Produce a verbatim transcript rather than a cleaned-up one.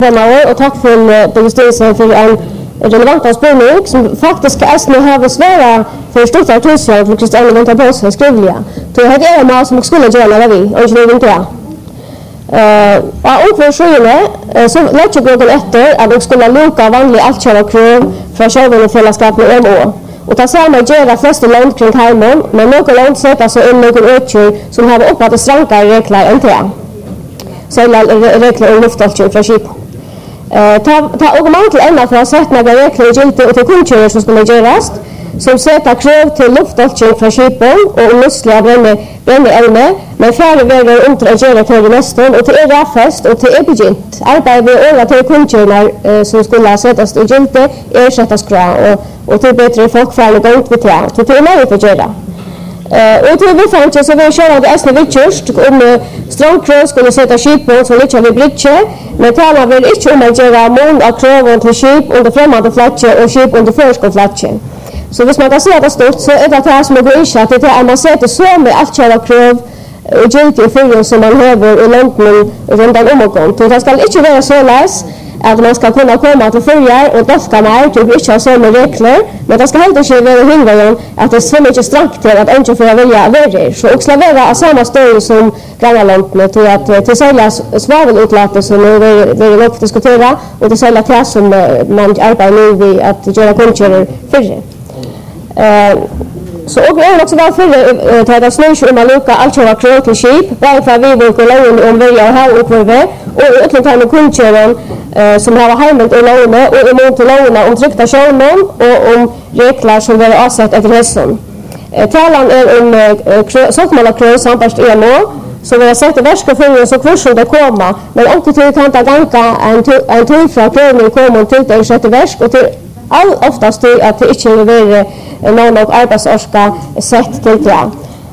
Och tack för Birger för en relevant spårning som faktiskt är nu har svåra för stort artisar för Kristian väntar på oss skrivliga. Så här är det som skulle göra vi och inte inte ja. Eh och för sjönne så lät jag gå efter att de skulle luka vanlig altkära krön från själva fällskap med M O. Och ta samma göra flesta land kring Halmon men några land sätta så in någon ökning som har uppåt att stränka regler än det. Så regler om luftfart från skip. Eh ta ta och man till ända för att sätta några regler i giltigt och till kunskap som skulle göras som sätter krav till luftfart från skipen och musliga bränner bränner ämne men färre vägar under att göra till nästan och till är fast och till är begint arbete med öra till kunskap som skulle sättas i giltigt ersättas krav och och till bättre folkfärd och gått vid träd. Så det är möjligt att göra. Uh, och till vi fanns så vi kör att äsna vid kyrst om uh, strandkrön skulle sätta skip på så lite vid bridge men talar väl inte om att göra mån av kraven till skip under främmande flatsche och skip under förskåflatsche. Så hvis man kan se det stort så är det här som är gå att det är man sätter så med allt köra krav och gilt i fyrren som man behöver i London runt om och om. Det ska inte vara så läs att man ska kunna komma till fyrjar och dofka mer till inte ha sådana regler men det ska helt inte vara hindra att det är så mycket strakt till att inte få välja värre. Så också vara av samma större som grannländerna till att till sälja svavelutlater som vi vill nog diskutera och till sälja till som man arbetar nu vid att göra kunskap fyrre. Eh så och är också var för att ta snös om att luka allt köra krök till skip bara för vi vill gå långt om vi har och kurve och ett litet med kunskap eh som har hemmet och låna och emot låna om tryckta skärmen och om regler som vill avsätta ett resten. Eh talan är om såkmala krök samt E M O så vi har sett det värsta för så kurs det komma men också till kan ta ganska en en tid från prövning kommer till det sjätte värst och till all oftast till att det inte är någon av arbetsorska sett till det.